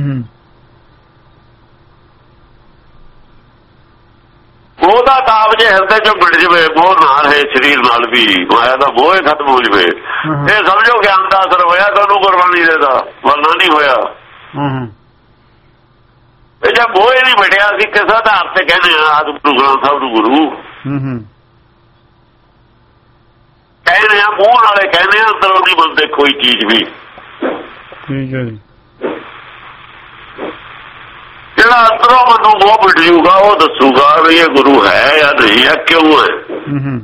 ਉਹਦਾ ਤਾਪ ਜੇ ਹਿਰਦੇ ਚੋਂ ਮਿਟ ਜਾਵੇ, ਮੋਹ ਨਾ ਰਹੇ ਸਰੀਰ ਨਾਲ ਵੀ, ਮਾਇਆ ਦਾ ਮੋਹ ਖਤਮ ਹੋ ਜਾਵੇ, ਇਹ ਸਮਝੋ ਗਿਆਨ ਦਾ ਅਸਰ ਹੋਇਆ ਤੁਹਾਨੂੰ ਗੁਰਬਾਣੀ ਦੇ ਦਾ, ਵਰਨਾ ਨਹੀਂ ਹੋਇਆ। ਇਹ ਜੇ ਮੋਹ ਨਹੀਂ ਮਿਟਿਆ, ਅਸੀਂ ਕਿਸ ਆਧਾਰ ਤੇ ਕਹਿੰਦੇ ਹਾਂ ਆਦਿ ਗੁਰੂ ਗ੍ਰੰਥ ਸਾਹਿਬ ਨੂੰ ਗੁਰੂ ਕਹਿੰਦੇ ਆ, ਮੂੰਹ ਨਾਲੇ ਕਹਿੰਦੇ ਆ, ਅੰਦਰੋਂ ਨਹੀਂ ਮੰਨਦੇ ਕੋਈ ਚੀਜ਼ ਵੀ। ਠੀਕ ਹੈ ਜੀ। ਜਿਹੜਾ ਅੰਦਰੋਂ ਮੈਨੂੰ ਮੋਹ ਮਿਟ ਜੂਗਾ ਉਹ ਦੱਸੂਗਾ ਵੀ ਇਹ ਗੁਰੂ ਹੈ ਜਾਂ ਨਹੀਂ ਹੈ, ਕਿਉਂ ਹੈ।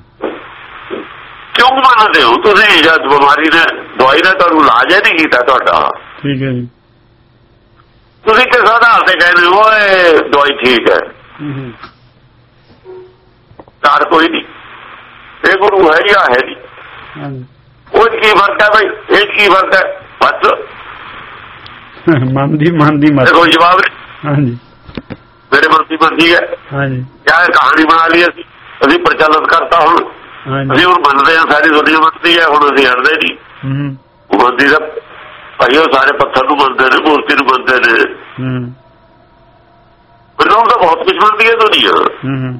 ਕਿਉਂ ਮੰਨਦੇ ਹੋ ਤੁਸੀਂ? ਜਦ ਬਿਮਾਰੀ ਨੇ ਦਵਾਈ ਨੇ ਤੁਹਾਨੂੰ ਇਲਾਜ ਨਹੀਂ ਕੀਤਾ ਤੁਹਾਡਾ। ਠੀਕ ਹੈ ਜੀ। ਤੁਸੀਂ ਕਿਸ ਆਧਾਰ ਤੇ ਕਹਿੰਦੇ ਹੋ ਇਹ ਦਵਾਈ ਠੀਕ ਹੈ? ਘਰ ਕੋਈ ਨਹੀਂ, ਇਹ ਗੁਰੂ ਹੈ ਜਾਂ ਹੈ ਨਹੀਂ। ਉਹ ਕੀ ਫਰਕ ਹੈ ਭਾਈ? ਇਹ ਕੀ ਫਰਕ ਹੈ? ਬਸ ਮਨ ਦੀ ਮਨ ਦੀ ਮਤ ਕੋਈ ਜਵਾਬ ਨਹੀਂ। ਹਾਂਜੀ ਮੇਰੇ ਮਨ ਦੀ ਮਰਜ਼ੀ ਹੈ। ਹਾਂਜੀ ਕਿਆ ਕਹਾਣੀ ਬਣਾ ਲਈ ਅਸੀਂ, ਅਸੀਂ ਪ੍ਰਚਲਿਤ ਕਰਤਾ। ਹੁਣ ਅਸੀਂ ਹੁਣ ਮੰਨਦੇ ਹਾਂ, ਸਾਰੀ ਦੁਨੀਆ ਮੰਨਦੀ ਹੈ, ਹੁਣ ਅਸੀਂ ਹਟਦੇ ਨਹੀਂ। ਮੰਨਦੀ ਦਾ ਭਾਈ ਉਹ ਸਾਰੇ ਪੱਥਰ ਨੂੰ ਮੰਨਦੇ ਨੇ, ਮੂਰਤੀ ਨੂੰ ਮੰਨਦੇ ਨੇ, ਮੈਨੂੰ ਤਾਂ ਬਹੁਤ ਕੁਛ ਮੰਨਦੀ ਹੈ ਦੁਨੀਆ।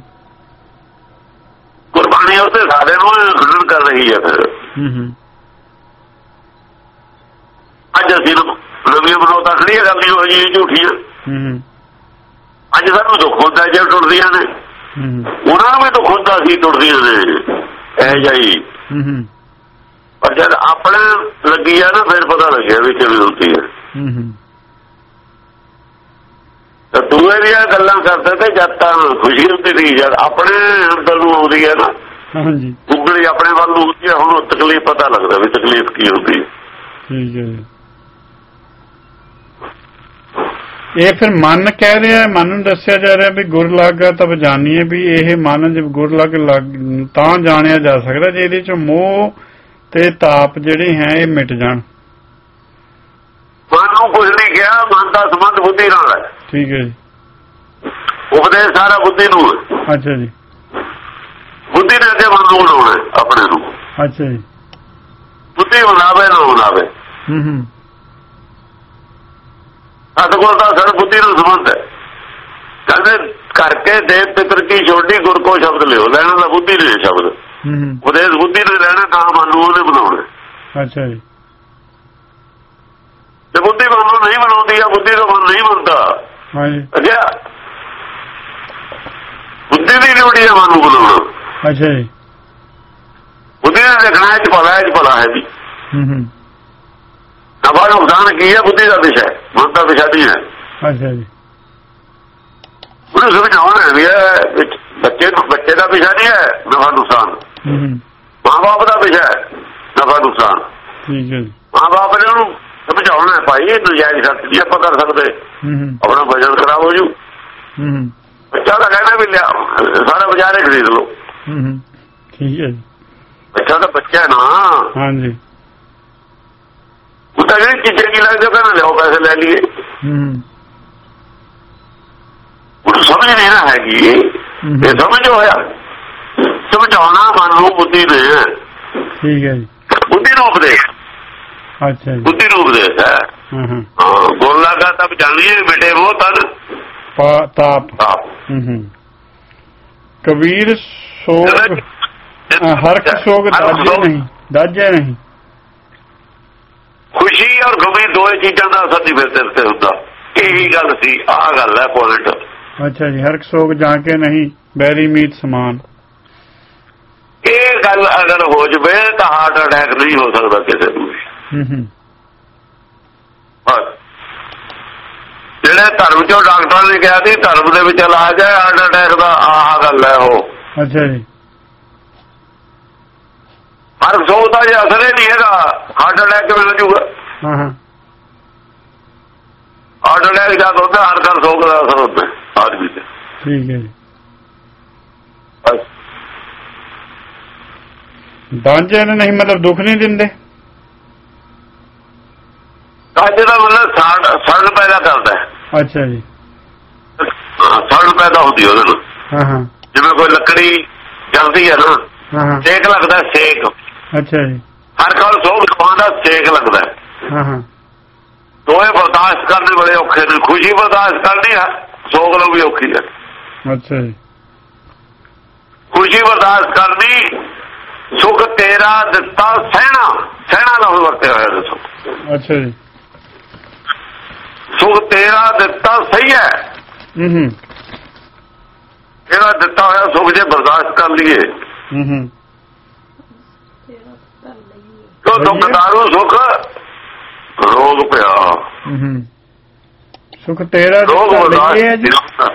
ਗੁਰਬਾਣੀ ਉੱਤੇ ਸਾਰੇ ਨੂੰ ਖੰਡਨ ਕਰ ਰਹੀ ਹੈ। ਫਿਰ ਅੱਜ ਅਸੀਂ ਨਵੀਆਂ ਬਣਾਉਤਾ ਖੜੀਆਂ ਕਰਦੀਆਂ ਹੋ ਜੀ ਝੂਠੀਆਂ। ਅੱਜ ਸਾਨੂੰ ਦੁੱਖ ਹੁੰਦਾ ਜੇ ਟੁੱਟਦੀਆਂ ਨੇ, ਉਹਨਾਂ ਨੂੰ ਵੀ ਦੁੱਖ ਹੁੰਦਾ ਸੀ ਟੁੱਟਦੀਆਂ ਨੇ ਇਹ ਜਾਈ। ਪਰ ਜਦ ਆਪਣੇ ਲੱਗੀ ਆ ਨਾ ਫਿਰ ਪਤਾ ਲੱਗਿਆ ਵੀ ਕਿਵੇਂ ਹੁੰਦੀ ਹੈ। ਤਾਂ ਦੂਏ ਦੀਆਂ ਗੱਲਾਂ ਕਰਦੇ ਤੇ ਜਦ ਤਾਂ ਖੁਸ਼ੀ ਹੁੰਦੀ ਸੀ, ਜਦ ਆਪਣੇ ਅੰਦਰ ਨੂੰ ਆਉਂਦੀ ਹੈ ਨਾ ਉਂਗਲੀ ਆਪਣੇ ਵੱਲ ਨੂੰ ਹੁੰਦੀ ਹੈ, ਹੁਣ ਤਕਲੀਫ ਪਤਾ ਲੱਗਦਾ ਵੀ ਤਕਲੀਫ ਕੀ ਹੁੰਦੀ ਹੈ। ਠੀਕ ਹੈ ਜੀ। ਇਹ ਫਿਰ ਮਨ ਕਹਿ ਰਿਹਾ, ਮਨ ਨੂੰ ਦੱਸਿਆ ਜਾ ਰਿਹਾ ਵੀ ਗੁਰ ਲਾਗਾ ਤਬ ਜਾਨੀਏ, ਵੀ ਇਹ ਮਨ ਜੇ ਗੁਰ ਲੱਗ ਤਾਂ ਜਾਣਿਆ ਜਾ ਸਕਦਾ ਜੇ ਇਹਦੇ ਚ ਮੋਹ ਤੇ ਤਾਪ ਜਿਹੜੇ ਹੈ ਇਹ ਮਿਟ ਜਾਣ। ਮਨ ਨੂੰ ਕੁਝ ਨਹੀਂ ਕਿਹਾ, ਮਨ ਦਾ ਸੰਬੰਧ ਬੁੱਧੀ ਨਾਲ ਹੈ। ਠੀਕ ਹੈ ਜੀ। ਉਪਦੇਸ਼ ਸਾਰਾ ਬੁੱਧੀ ਨੂੰ। ਅੱਛਾ ਜੀ। ਬੁੱਧੀ ਨੇ ਅੱਗੇ ਮਨ ਨੂੰ ਬਣਾਉਣਾ ਆਪਣੇ ਨੂੰ। ਅੱਛਾ ਜੀ। ਬੁੱਧੀ ਬਣਾਵੇ ਨਾ ਬਣਾਵੇ। ਹੂੰ ਹੂੰ। ਸਤਿਗੁਰ ਦਾ ਸਰ ਬੁੱਧੀ ਨੂੰ ਸੰਬੰਧ ਹੈ। ਕਹਿੰਦੇ ਕਰਕੇ ਦੇਵ ਪਿਤਰ ਕੀ ਛੋਟੀ ਗੁਰ ਕੋ ਸ਼ਬਦ ਲਿਓ। ਲੈਣਾ ਦਾ ਬੁੱਧੀ ਨੇ ਸ਼ਬਦ। ਉਦੇਸ਼ ਬੁੱਧੀ ਨੇ ਲੈਣਾ ਤਾਂ ਮਨ ਨੂੰ ਉਹਨੇ ਬਣਾਉਣਾ। ਅੱਛਾ ਜੀ। ਤੇ ਬੁੱਧੀ ਮਨ ਨੂੰ ਨਹੀਂ ਬਣਾਉਂਦੀ ਆ, ਬੁੱਧੀ ਦਾ ਮਨ ਨਹੀਂ ਬਣਦਾ। ਹਾਂਜੀ। ਅੱਛਾ ਬੁੱਧੀ ਦੀ ਲੋੜੀ ਹੈ ਮਨ ਨੂੰ ਬਣਾਉਣਾ। ਅੱਛਾ ਜੀ। ਬੁੱਧੀ ਨੇ ਦੇਖਣਾ ਇਹ ਚ ਭਲਾ ਹੈ, ਭਲਾ ਹੈ ਜੀ। ਹੂੰ ਹੂੰ। ਨਫਾ ਨੁਕਸਾਨ ਕੀ ਹੈ ਬੁੱਧੀ ਦਾ ਵਿਸ਼ਾ, ਮਨ ਦਾ ਵਿਸ਼ਾ ਨਹੀਂ ਹੈ। ਅੱਛਾ ਜੀ। ਉਹਨੂੰ ਸਮਝਾਉਣਾ ਵੀ ਹੈ ਬੱਚੇ ਨੂੰ, ਬੱਚੇ ਦਾ ਵਿਸ਼ਾ ਨਹੀਂ ਹੈ ਨਫਾ ਨੁਕਸਾਨ। ਮਾਂ ਬਾਪ ਦਾ ਵਿਸ਼ਾ ਹੈ ਨਫਾ ਨੁਕਸਾਨ। ਠੀਕ ਹੈ ਜੀ। ਮਾਂ ਬਾਪ ਨੇ ਉਹਨੂੰ ਸਮਝਾਉਣਾ ਭਾਈ ਨਜਾਇਜ਼ ਖਰਚ ਨਹੀਂ ਆਪਾਂ ਕਰ ਸਕਦੇ, ਆਪਣਾ ਬਜਟ ਖਰਾਬ ਹੋ ਜੂ। ਬੱਚਾ ਤਾਂ ਕਹਿਣਾ ਵੀ ਲਿਆ ਸਾਰਾ ਬਾਜ਼ਾਰੇ ਖਰੀਦ ਲਓ। ਠੀਕ ਹੈ ਜੀ। ਬੱਚਾ ਤਾਂ ਬੱਚਾ ਨਾ। ਹਾਂਜੀ। ਉਹ ਤਾਂ ਜਿਹੜੀ ਚੀਜ਼ਾਂ ਕੀ ਲੱਗਦੇ ਕਹਿੰਦਾ ਲਿਆਓ ਪੈਸੇ ਲੈ ਲਈਏ। ਉਹਨੂੰ ਸਮਝ ਨਹੀਂ ਨਾ ਹੈਗੀ। ਇਹ ਸਮਝ ਹੋਇਆ ਸਮਝਾਉਣਾ ਮਨ ਨੂੰ ਬੁੱਧੀ ਨੇ। ਠੀਕ ਹੈ ਜੀ। ਬੁੱਧੀ ਨੂੰ ਉਪਦੇਸ਼। ਅੱਛਾ ਜੀ। ਬੁੱਧੀ ਨੂੰ ਉਪਦੇਸ਼ ਹੈ। ਹਾਂ ਬੋਲਣਾ ਦਾ ਤਾਂ ਜਾਣੀਏ ਬੇਟੇ ਉਹ ਤਨ ਤਾਪ। ਕਬੀਰ ਸੋਗ ਹਰਖ ਸੋਗ ਦਾਜੇ ਨਹੀਂ, ਦਾਜੇ ਨਹੀਂ। ਖੁਸ਼ੀ ਔਰ ਗਮੀ ਦੋਏ ਚੀਜ਼ਾਂ ਦਾ ਅਸਰ ਨਹੀਂ ਫਿਰ ਤੇਰੇ ਤੇ ਹੁੰਦਾ। ਇਹੀ ਗੱਲ ਸੀ, ਆਹ ਗੱਲ ਹੈ ਪੁਆਇੰਟ। ਅੱਛਾ ਜੀ। ਹਰਖ ਸੋਗ ਜਾ ਕੇ ਨਹੀਂ ਬੈਰੀ ਮੀਤ ਸਮਾਨ। ਇਹ ਗੱਲ ਅਗਰ ਹੋ ਜਵੇ ਤਾਂ ਹਾਰਟ ਅਟੈਕ ਨਹੀਂ ਹੋ ਸਕਦਾ ਕਿਸੇ ਨੂੰ। ਜਿਹੜੇ ਧਰਮ ਚੋਂ ਡਾਕਟਰਾਂ ਨੇ ਕਿਹਾ ਸੀ ਧਰਮ ਦੇ ਵਿੱਚ ਇਲਾਜ ਹੈ ਹਾਰਟ ਅਟੈਕ ਦਾ, ਆਹ ਗੱਲ ਹੈ ਉਹ। ਅੱਛਾ ਜੀ। ਹਰ ਸੋਚ ਦਾ ਜੇ ਅਸਰ ਹੀ ਨਹੀਂ ਹੈਗਾ ਹਾਰਟ ਅਟੈਕ ਕਿਵੇਂ ਹੋ ਜੂਗਾ। ਹਾਰਟ ਅਟੈਕ ਜਦ ਹੁੰਦਾ ਹਰ ਘਰ ਸੋਚ ਦਾ ਅਸਰ ਹੁੰਦਾ ਆਦਮੀ ਤੇ। ਠੀਕ ਹੈ ਜੀ। ਦਾਂਜੇ ਨੇ ਨਹੀਂ ਮਤਲਬ ਦੁੱਖ ਨਹੀਂ ਦਿੰਦੇ। ਦਾਂਜੇ ਦਾ ਮਤਲਬ ਸੜਨ ਪੈਦਾ ਕਰਦਾ। ਅੱਛਾ ਜੀ। ਸੜਨ ਪੈਦਾ ਹੁੰਦੀ ਉਹਦੇ ਨਾਲ। ਹਾਂ ਹਾਂ। ਜਿਵੇਂ ਕੋਈ ਲੱਕੜੀ ਜਲਦੀ ਹੈ ਨਾ, ਸੇਕ ਲੱਗਦਾ ਸੇਕ। ਅੱਛਾ ਜੀ। ਹਰ ਘਰ ਸੋਗ ਖਾਣ ਦਾ ਸੇਕ ਲੱਗਦਾ। ਹਾਂ ਹਾਂ। ਦੋਏ ਬਰਦਾਸ਼ਤ ਕਰਨੇ ਬੜੇ ਔਖੇ ਨੇ। ਖੁਸ਼ੀ ਬਰਦਾਸ਼ਤ ਕਰਨੀ ਹੈ, ਸੋਗ ਨੂੰ ਵੀ ਔਖੀ ਹੈ। ਅੱਛਾ ਜੀ। ਖੁਸ਼ੀ ਬਰਦਾਸ਼ਤ ਕਰਨੀ, ਸੁਖ ਤੇਰਾ ਦਿੱਤਾ ਸਹਿਣਾ। ਸਹਿਣਾ ਲਫ਼ਜ਼ ਵਰਤਿਆ ਹੋਇਆ ਦੱਸੋ। ਅੱਛਾ ਜੀ। ਸੁਖ ਤੇਰਾ ਦਿੱਤਾ ਸਹੀ ਹੈ। ਹੂੰ। ਇਹਦਾ ਦਿੱਤਾ ਹੋਇਆ ਸੁਖ ਜੇ ਬਰਦਾਸ਼ਤ ਕਰ ਲਈਏ। ਹੂੰ। ਕਿਉਂ ਦੁੱਖਦਾਰੂ ਸੁਖ ਰੋਗ ਪਿਆ। ਹੂੰ। ਸੁਖ ਤੇਰਾ ਰੋਗ ਬਰਦਾਸ਼ਤ।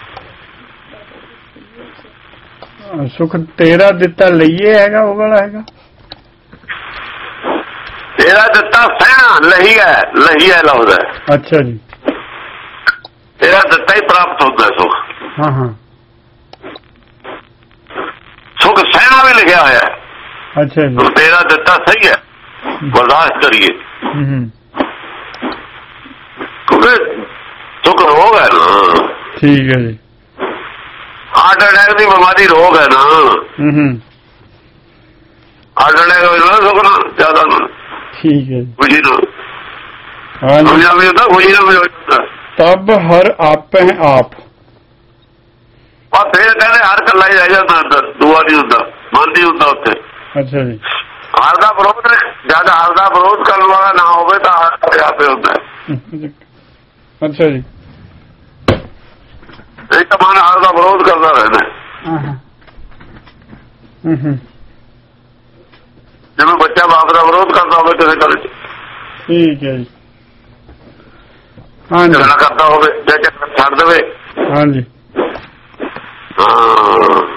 ਸੁਖ ਤੇਰਾ ਦਿੱਤਾ ਲਈਏ ਹੈਗਾ ਉਹ ਵਾਲਾ ਹੈਗਾ। ਤੇਰਾ ਦਿੱਤਾ ਸਹਿਣਾ ਲਹੀ ਹੈ, ਲਹੀ ਹੈ ਲਫ਼ਜ਼ ਹੈ। ਅੱਛਾ ਜੀ। ਤੇਰਾ ਦਿੱਤਾ ਹੀ ਪ੍ਰਾਪਤ ਹੁੰਦਾ ਸੁਖ। ਹਾਂ ਹਾਂ। ਸੁਖ ਸਹਿਣਾ ਵੀ ਲਿਖਿਆ ਹੋਇਆ। ਅੱਛਾ ਜੀ। ਤੇਰਾ ਦਿੱਤਾ ਸਹੀ ਹੈ, ਬਰਦਾਸ਼ਤ ਕਰੀਏ। ਕਿਉਂਕਿ ਸੁਖ ਰੋਗ ਹੈ ਨਾ। ਠੀਕ ਹੈ ਜੀ। ਹਾਰਟ ਅਟੈਕ ਦੀ ਬਿਮਾਰੀ ਰੋਗ ਹੈ ਨਾ। ਹਾਰਟ ਅਟੈਕ ਹੋ ਜਾਣਾ ਸੁਖ ਨਾਲ ਜ਼ਿਆਦਾ ਨਾ। ਠੀਕ ਹੈ। ਖੁਸ਼ੀ ਨਾਲ ਵੀ ਹੁੰਦਾ, ਖੁਸ਼ੀ ਨਾਲ ਵੀ ਹੋ ਜਾਂਦਾ। ਤਬ ਹਰ ਆਪੇ ਆਪ। ਪਰ ਫੇਰ ਕਹਿੰਦੇ ਹਰ ਇਕੱਲਾ ਹੀ ਰਹਿ ਜਾਂਦਾ ਅੰਦਰ, ਦੂਆ ਨਹੀਂ ਹੁੰਦਾ, ਮਨ ਨਹੀਂ ਹੁੰਦਾ ਉੱਥੇ। ਅੱਛਾ ਜੀ। ਹਰ ਦਾ ਵਿਰੋਧ ਜਦ ਹਰ ਦਾ ਵਿਰੋਧ ਕਰਨ ਵਾਲਾ ਨਾ ਹੋਵੇ ਤਾਂ ਹਰ ਆਪੇ ਹੁੰਦਾ। ਅੱਛਾ ਜੀ। ਇਹ ਤਾਂ ਮਨ ਹਰ ਦਾ ਵਿਰੋਧ ਕਰਦਾ ਰਹਿੰਦਾ। ਜਿਵੇਂ ਬੱਚਾ ਬਾਪ ਦਾ ਵਿਰੋਧ ਕਰਦਾ ਹੋਵੇ ਕਿਸੇ ਗੱਲ ਚ। ਠੀਕ ਹੈ ਜੀ। ਝਗੜਾ ਕਰਦਾ ਹੋਵੇ ਜਾਂ ਛੱਡ ਦੇਵੇ। ਹਾਂਜੀ। ਹਾਂ